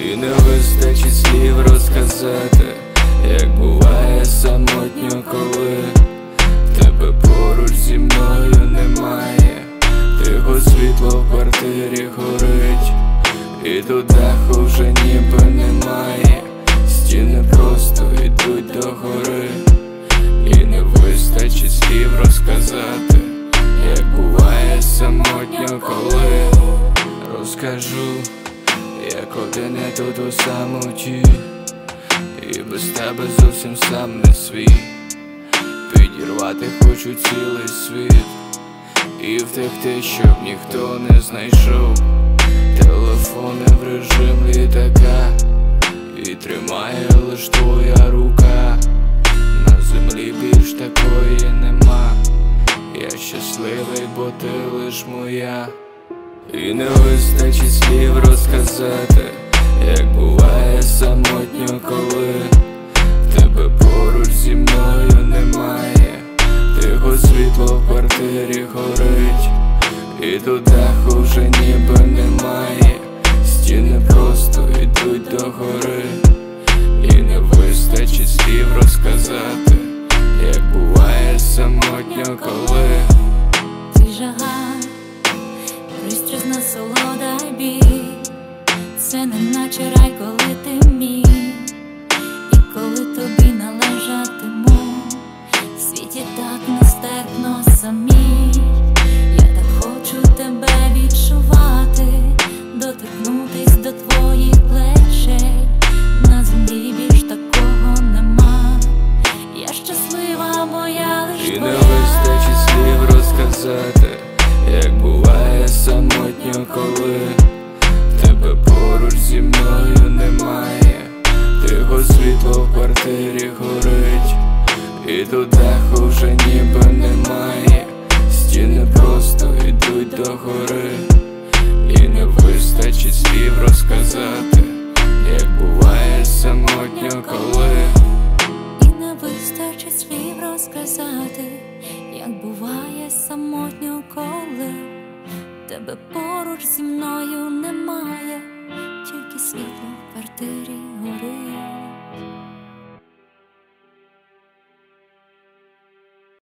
І не вистачить слів розказати, як буває самотньо, коли тебе поруч зі мною немає. Тихо світло в квартирі горить, і тут даху вже ніби немає. Стіни просто йдуть до гори, і не вистачить слів розказати, як буває самотньо, коли розкажу, як один я тут у самоті, і без тебе зовсім сам не свій. Підірвати хочу цілий світ і втекти, щоб ніхто не знайшов. Телефони в режим літака, і тримає лиш твоя рука. На землі більш такої нема. Я щасливий, бо ти лиш моя. І не вистачить слів розказати, як буває самотньо, коли тебе поруч зі мною немає. Тихо світло в квартирі горить, і тут даху вже ніби немає. Стіни просто йдуть до гори, і не вистачить слів розказати, як буває самотньо, коли ти жага, пристрасть, насолода й біль. Це не наче рай, коли ти мій, і коли тобі належатиму. В світі так нестерпно самій. Я так хочу тебе відчувати, доторкнутись до твоїх плечей. На землі більш такого нема. Я щаслива, моя лиш твоя. І не вистачить слів розказати, як буває самотньо, коли тебе поруч зі мною немає. Тихо світло в квартирі горить, і тут даху вже ніби немає. Стіни просто йдуть до гори, і не вистачить слів розказати, як буває самотньо, коли І не вистачить слів розказати, як буває самотньо, коли тебе поруч зі мною немає. Тільки світло в квартирі горить.